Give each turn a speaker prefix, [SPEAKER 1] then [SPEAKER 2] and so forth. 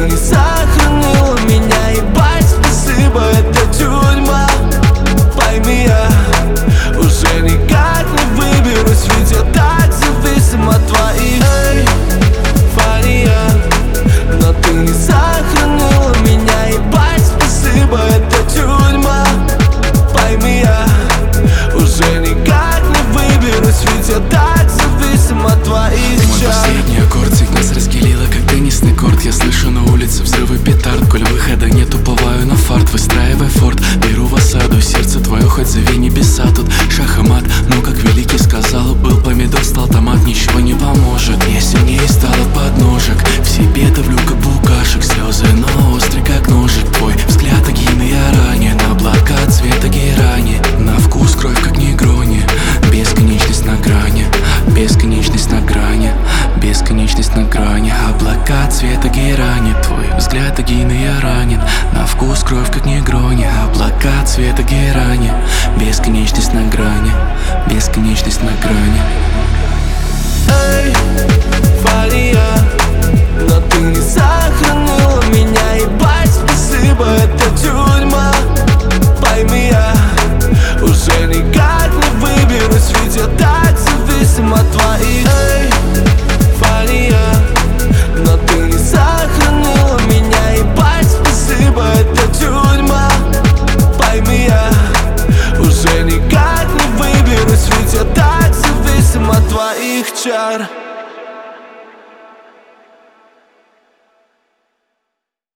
[SPEAKER 1] не сохранила меня, ебать, спасибо, это тюрьма. Пойми, я уже никак не выберусь, ведь я так зависим от твоих Фания. Но ты не сохранила меня, ебать, спасибо, это тюрьма. Пойми, я уже никак не выберусь, ведь я так зависим от твоих чар.
[SPEAKER 2] Мой последний аккорд всех нас разделила, как теннисный корт. Я слышу на улице взрывы петард. Коль выхода нет, уповаю на фарт, выстраивая форт. Беру в осаду сердце твое, хоть зови небеса. Тут шах и мат, но как великий сказал, был помидор, стал томат, ничего не поможет. Я сильнее стал от подножек, в себе давлю как букашек. Слезы, но острый как ножик. Твой взгляд огненный, я ранен. Облака цвета герани, на вкус кровь как негрони. Бесконечность на грани, бесконечность на грани, бесконечность на грани. Облака цвета герани, твой взгляд огненный, я ранен. На вкус кровь как негрони. Облака цвета герани, бесконечность на грани, бесконечность на грани.
[SPEAKER 1] Эй, Фания, но ты не сохранила меня, ебать, спасибо, это тюрьма. Пойми, я уже никак не выберусь, ведь я так зависим от твоих Фания. Но ты не сохранила меня, ебать, спасибо, это тюрьма. Пойми, я уже никак не выберусь, ведь я так зависим от твоих чар.